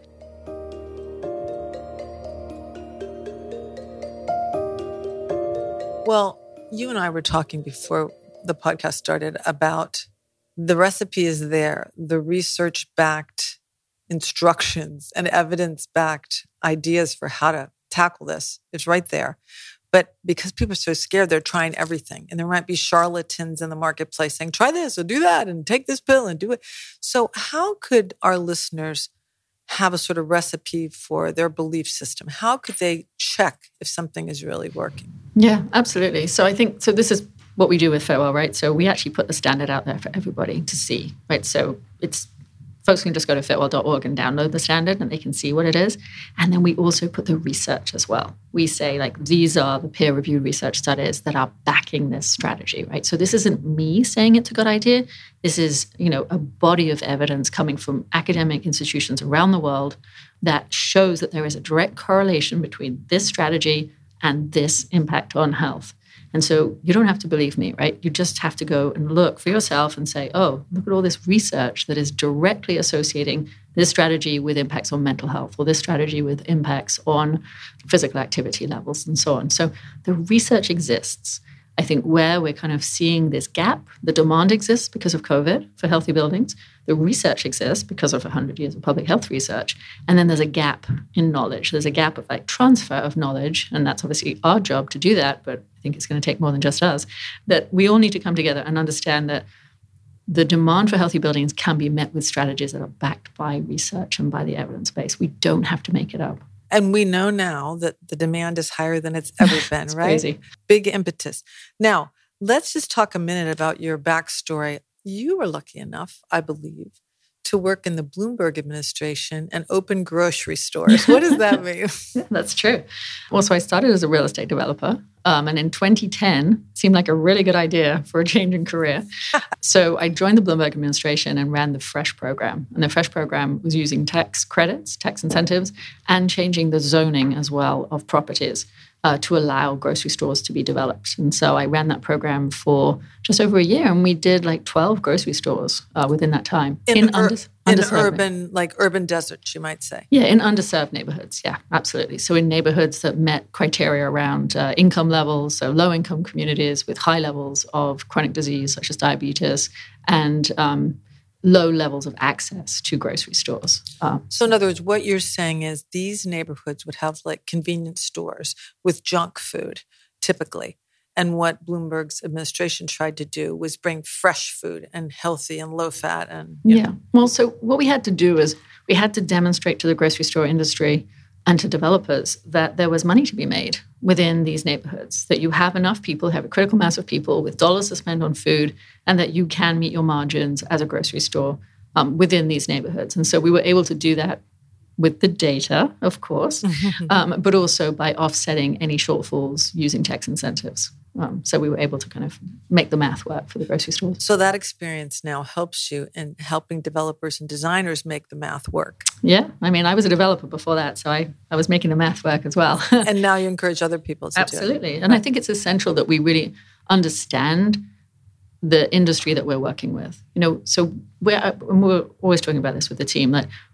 Speaker 2: Well, you and I were talking before the podcast started about the recipe is there, the research-backed instructions and evidence-backed ideas for how to tackle this. It's right there. But because people are so scared, they're trying everything. And there might be charlatans in the marketplace saying, try this or do that and take this pill and do it. So how could our listeners have a sort of recipe for their belief system? How could they check if something is really working?
Speaker 1: Yeah, absolutely. So I think, so this is what we do with Fitwell, right? So we actually put the standard out there for everybody to see, right? So it's, folks can just go to fitwell dot org and download the standard and they can see what it is. And then we also put the research as well. We say like, these are the peer-reviewed research studies that are backing this strategy, right? So this isn't me saying it's a good idea. This is, you know, a body of evidence coming from academic institutions around the world that shows that there is a direct correlation between this strategy and this impact on health. And so you don't have to believe me, right? You just have to go and look for yourself and say, oh, look at all this research that is directly associating this strategy with impacts on mental health, or this strategy with impacts on physical activity levels and so on. So the research exists. I think where we're kind of seeing this gap, the demand exists because of COVID for healthy buildings. The research exists because of one hundred years of public health research. And then there's a gap in knowledge. There's a gap of like transfer of knowledge. And that's obviously our job to do that. But I think it's going to take more than just us. That we all need to come together and understand that the demand for healthy buildings can be met with strategies that are backed by research and by the evidence base. We don't have to make it up.
Speaker 2: And we know now that the demand is higher than it's ever been,
Speaker 1: it's
Speaker 2: right?
Speaker 1: Crazy.
Speaker 2: Big impetus. Now, let's just talk a minute about your backstory. You were lucky enough, I believe, to work in the Bloomberg administration and open grocery stores. What does that mean?
Speaker 1: Yeah, that's true. Well, so I started as a real estate developer. Um, and in twenty ten, it seemed like a really good idea for a change in career. So I joined the Bloomberg administration and ran the FRESH program. And the FRESH program was using tax credits, tax incentives, and changing the zoning as well of properties uh, to allow grocery stores to be developed. And so I ran that program for just over a year. And we did like twelve grocery stores uh, within that time.
Speaker 2: In, in, ur- under, in urban, like urban deserts, you might say.
Speaker 1: Yeah, in underserved neighborhoods. Yeah, absolutely. So in neighborhoods that met criteria around uh, income levels, so low-income communities with high levels of chronic disease such as diabetes, and um, low levels of access to grocery stores. Uh,
Speaker 2: so in other words, what you're saying is these neighborhoods would have like convenience stores with junk food, typically. And what Bloomberg's administration tried to do was bring fresh food and healthy and low fat. And
Speaker 1: yeah. Know. Well, so what we had to do is we had to demonstrate to the grocery store industry and to developers that there was money to be made within these neighborhoods, that you have enough people, have a critical mass of people with dollars to spend on food, and that you can meet your margins as a grocery store um, within these neighborhoods. And so we were able to do that with the data, of course, um, but also by offsetting any shortfalls using tax incentives. Um, so we were able to kind of make the math work for the grocery stores.
Speaker 2: So that experience now helps you in helping developers and designers make the math work.
Speaker 1: Yeah. I mean, I was a developer before that, so I, I was making the math work as well.
Speaker 2: And now you encourage other people to
Speaker 1: Absolutely.
Speaker 2: do it.
Speaker 1: Absolutely. And I think it's essential that we really understand the industry that we're working with. You know, so we're, we're always talking about this with the team, that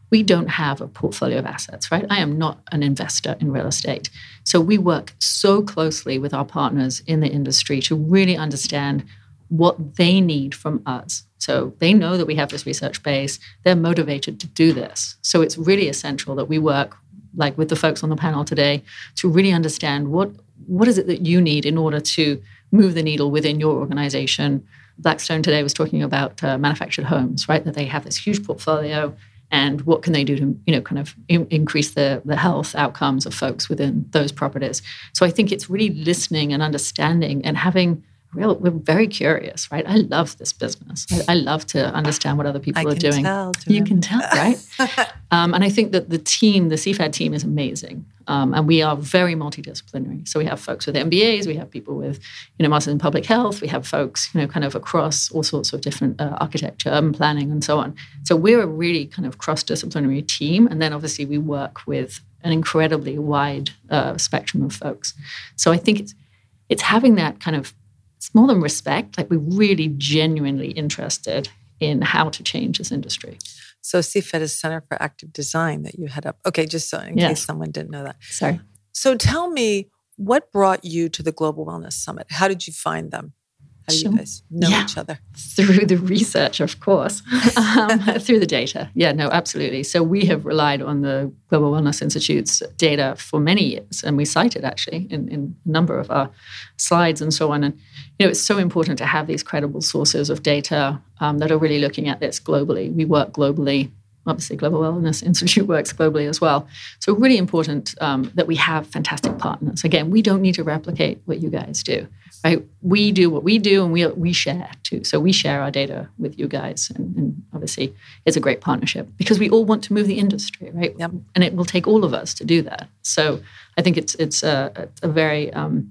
Speaker 1: we don't have a portfolio of assets, right? I am not an investor in real estate. So we work so closely with our partners in the industry to really understand what they need from us. So they know that we have this research base. They're motivated to do this. So it's really essential that we work, like with the folks on the panel today, to really understand what, what is it that you need in order to move the needle within your organization. Blackstone today was talking about uh, manufactured homes, right? That they have this huge portfolio, and what can they do to, you know, kind of in- increase the, the health outcomes of folks within those properties. So I think it's really listening and understanding and having real, we're very curious, right? I love this business. I, I love to understand what other people
Speaker 2: I
Speaker 1: are
Speaker 2: can
Speaker 1: doing.
Speaker 2: Tell,
Speaker 1: you can tell, right? um, and I think that the team, the C F A D team is amazing. Um, and we are very multidisciplinary. So we have folks with M B As, we have people with, you know, masters in public health, we have folks, you know, kind of across all sorts of different uh, architecture, urban planning, and so on. So we're a really kind of cross-disciplinary team. And then obviously we work with an incredibly wide uh, spectrum of folks. So I think it's it's having that kind of, it's more than respect, like we're really genuinely interested in how to change this industry.
Speaker 2: So C F A D is Center for Active Design that you head up. Okay, just so in
Speaker 1: yes.
Speaker 2: case someone didn't know that.
Speaker 1: Sorry.
Speaker 2: So tell me, what brought you to the Global Wellness Summit? How did you find them? How do you guys know
Speaker 1: yeah.
Speaker 2: each other?
Speaker 1: Through the research, of course, um, through the data. Yeah, no, absolutely. So we have relied on the Global Wellness Institute's data for many years, and we cite it actually in, in a number of our slides and so on. And, you know, it's so important to have these credible sources of data um, that are really looking at this globally. We work globally. Obviously, Global Wellness Institute works globally as well. So really important um, that we have fantastic partners. Again, we don't need to replicate what you guys do, right? We do what we do, and we we share too. So we share our data with you guys, and, and obviously it's a great partnership because we all want to move the industry, right?
Speaker 2: Yep.
Speaker 1: And it will take all of us to do that. So I think it's it's a, a very um,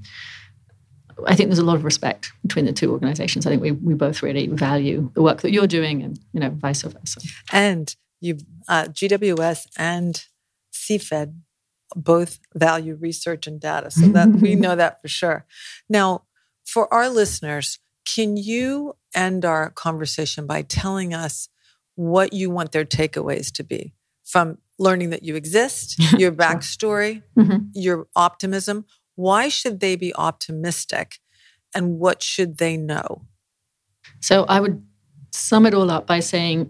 Speaker 1: I think there's a lot of respect between the two organizations. I think we we both really value the work that you're doing, and you know, vice versa.
Speaker 2: And You, uh, G W S and C F A D both value research and data, so that we know that for sure. Now, for our listeners, can you end our conversation by telling us what you want their takeaways to be from learning that you exist, your backstory, mm-hmm. your optimism? Why should they be optimistic, and what should they know?
Speaker 1: So I would sum it all up by saying,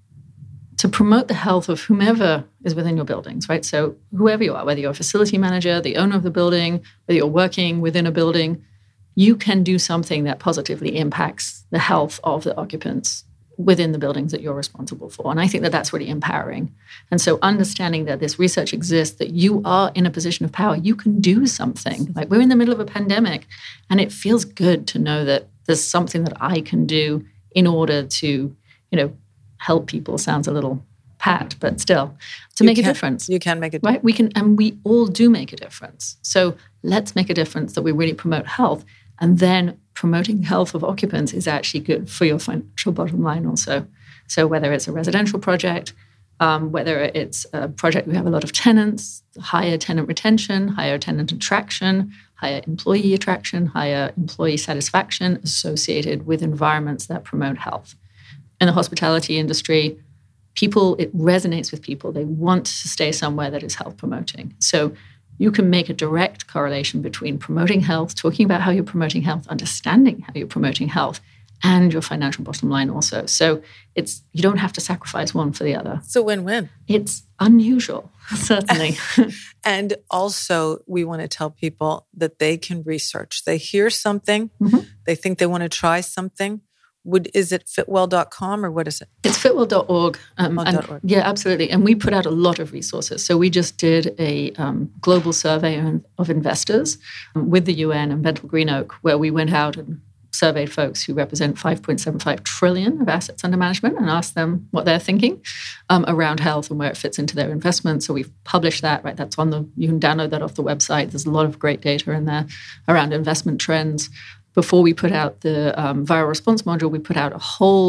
Speaker 1: to promote the health of whomever is within your buildings, right? So whoever you are, whether you're a facility manager, the owner of the building, whether you're working within a building, you can do something that positively impacts the health of the occupants within the buildings that you're responsible for. And I think that that's really empowering. And so understanding that this research exists, that you are in a position of power, you can do something. Like we're in the middle of a pandemic, and it feels good to know that there's something that I can do in order to, you know, help people. Sounds a little pat, but still, to
Speaker 2: you
Speaker 1: make
Speaker 2: can,
Speaker 1: a difference.
Speaker 2: You can make a difference.
Speaker 1: Right? We can, and we all do make a difference. So let's make a difference that we really promote health. And then promoting the health of occupants is actually good for your financial bottom line also. So whether it's a residential project, um, whether it's a project we have a lot of tenants, higher tenant retention, higher tenant attraction, higher employee attraction, higher employee satisfaction associated with environments that promote health. In the hospitality industry, people, it resonates with people. They want to stay somewhere that is health promoting. So you can make a direct correlation between promoting health, talking about how you're promoting health, understanding how you're promoting health, and your financial bottom line also. So it's, you don't have to sacrifice one for the other.
Speaker 2: It's a win-win.
Speaker 1: It's unusual, certainly.
Speaker 2: And also, we want to tell people that they can research. They hear something, mm-hmm. they think they want to try something. Would, is it fitwell dot com or what is it?
Speaker 1: It's fitwell dot org. Um,
Speaker 2: oh,
Speaker 1: and,
Speaker 2: .org.
Speaker 1: Yeah, absolutely. And we put out a lot of resources. So we just did a um, global survey of investors um, with the U N and Bentall Green Oak, where we went out and surveyed folks who represent five point seven five trillion of assets under management and asked them what they're thinking um, around health and where it fits into their investment. So we've published that, right? That's on the, you can download that off the website. There's a lot of great data in there around investment trends. Before we put out the um, viral response module, we put out a whole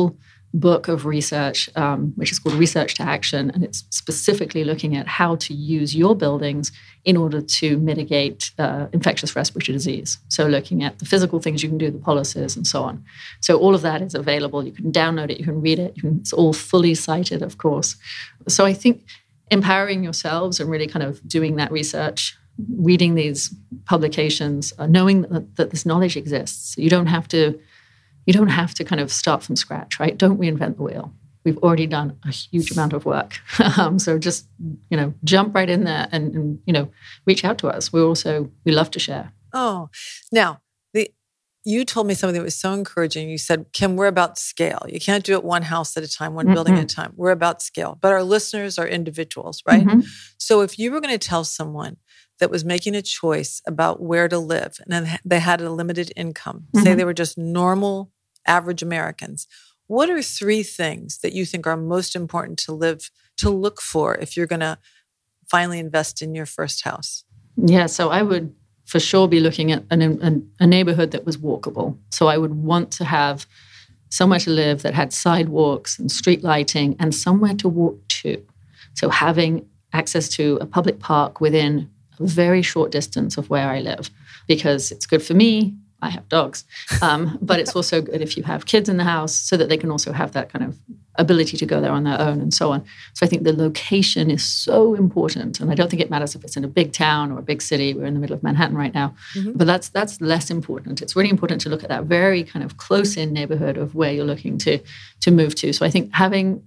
Speaker 1: book of research, um, which is called Research to Action, and it's specifically looking at how to use your buildings in order to mitigate uh, infectious respiratory disease. So looking at the physical things you can do, the policies, and so on. So all of that is available. You can download it, you can read it. You can, it's all fully cited, of course. So I think empowering yourselves and really kind of doing that research, reading these publications, uh, knowing that, that this knowledge exists. You don't have to You don't have to kind of start from scratch, right? Don't reinvent the wheel. We've already done a huge amount of work. um, so just, you know, jump right in there and, and, you know, reach out to us. We also, we love to share.
Speaker 2: Oh, now, the you told me something that was so encouraging. You said, Kim, we're about scale. You can't do it one house at a time, one mm-hmm. building at a time. We're about scale. But our listeners are individuals, right? Mm-hmm. So if you were going to tell someone that was making a choice about where to live and then they had a limited income, mm-hmm. say they were just normal, average Americans, what are three things that you think are most important to live, to look for if you're going to finally invest in your first house?
Speaker 1: Yeah, so I would for sure be looking at an, an, a neighborhood that was walkable. So I would want to have somewhere to live that had sidewalks and street lighting and somewhere to walk to. So having access to a public park within a very short distance of where I live, because it's good for me. I have dogs, um, but it's also good if you have kids in the house so that they can also have that kind of ability to go there on their own and so on. So I think the location is so important. And I don't think it matters if it's in a big town or a big city. We're in the middle of Manhattan right now. Mm-hmm. But that's that's less important. It's really important to look at that very kind of close-in neighborhood of where you're looking to, to move to. So I think having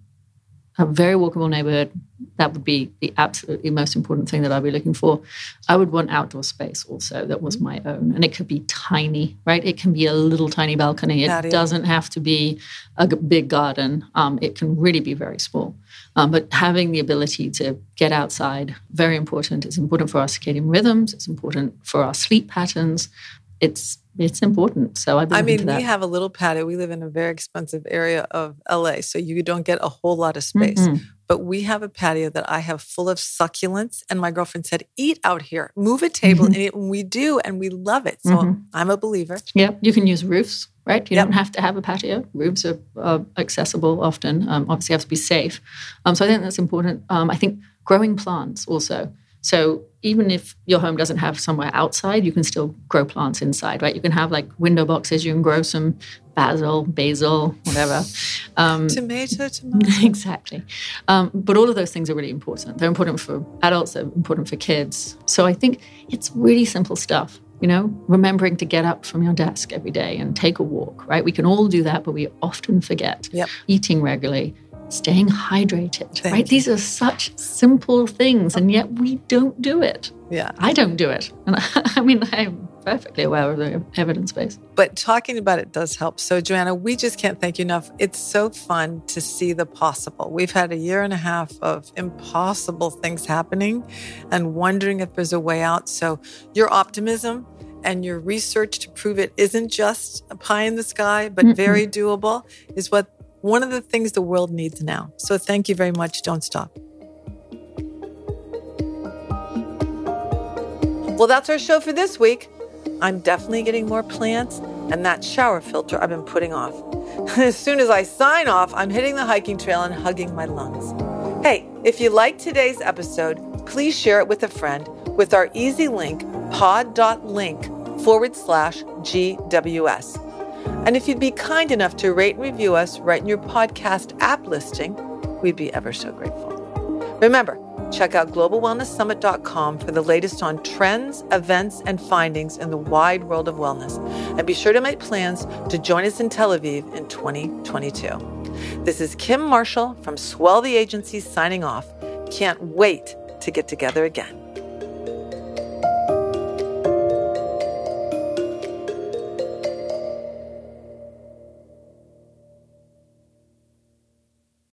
Speaker 1: a very walkable neighborhood, that would be the absolutely most important thing that I'd be looking for. I would want outdoor space also that was my own. And it could be tiny, right? It can be a little tiny balcony. It Patio. Doesn't have to be a big garden. Um, it can really be very small. Um, but having the ability to get outside, very important. It's important for our circadian rhythms. It's important for our sleep patterns. It's it's important. So I
Speaker 2: I mean,
Speaker 1: that.
Speaker 2: we have a little patio. We live in a very expensive area of L A, so you don't get a whole lot of space. Mm-hmm. But we have a patio that I have full of succulents. And my girlfriend said, eat out here, move a table. Mm-hmm. And, it, and we do, and we love it. So mm-hmm. I'm a believer.
Speaker 1: Yeah, you can use roofs, right? You yep. don't have to have a patio. Roofs are uh, accessible often. Um, obviously, you have to be safe. Um, so I think that's important. Um, I think growing plants also. So even if your home doesn't have somewhere outside, you can still grow plants inside, right? You can have like window boxes. You can grow some basil, basil, whatever.
Speaker 2: Um, tomato, tomato.
Speaker 1: Exactly. Um, but all of those things are really important. They're important for adults. They're important for kids. So I think it's really simple stuff. You know, remembering to get up from your desk every day and take a walk, right? We can all do that, but we often forget.
Speaker 2: Yep.
Speaker 1: Eating regularly. Staying hydrated,
Speaker 2: Thank
Speaker 1: right?
Speaker 2: you.
Speaker 1: These are such simple things, and yet we don't do it.
Speaker 2: Yeah.
Speaker 1: I don't do it. And I mean, I'm perfectly aware of the evidence base.
Speaker 2: But talking about it does help. So, Joanna, we just can't thank you enough. It's so fun to see the possible. We've had a year and a half of impossible things happening and wondering if there's a way out. So your optimism and your research to prove it isn't just a pie in the sky, but mm-hmm. very doable is what one of the things the world needs now. So thank you very much. Don't stop. Well, that's our show for this week. I'm definitely getting more plants and that shower filter I've been putting off. As soon as I sign off, I'm hitting the hiking trail and hugging my lungs. Hey, if you liked today's episode, please share it with a friend with our easy link, pod.link forward slash GWS. And if you'd be kind enough to rate and review us right in your podcast app listing, we'd be ever so grateful. Remember, check out global wellness summit dot com for the latest on trends, events, and findings in the wide world of wellness. And be sure to make plans to join us in Tel Aviv in twenty twenty-two. This is Kim Marshall from Swell the Agency signing off. Can't wait to get together again.